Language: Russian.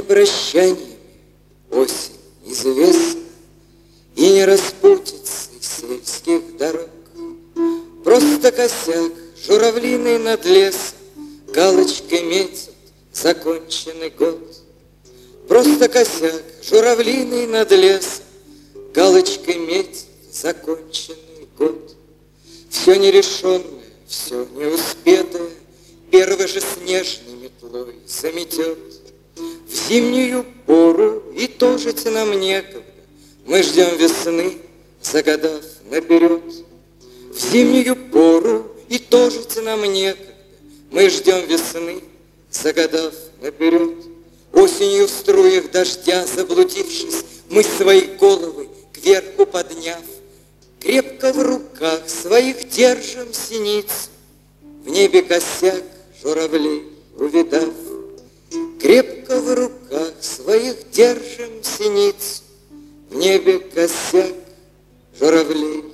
прощаниями осень известна, и не распутицей сельских дорог. Просто косяк журавлиный над лесом галочкой метит законченный год. Просто косяк журавлиный над лесом галочкой метит законченный год. Все нерешенное, все неуспетое первой же снежной метлой заметет. В зимнюю пору и тужить нам некогда, мы ждем весны, загадав наперед. В зимнюю пору и тужить нам некогда, мы ждем весны, загадав наперед. Осенью в струях дождя заблудившись, мы свои головы кверху подняв, крепко в руках своих держим синицу, в небе косяк журавлей увидав. Крепко в руках своих держим синицу, в небе косяк журавлей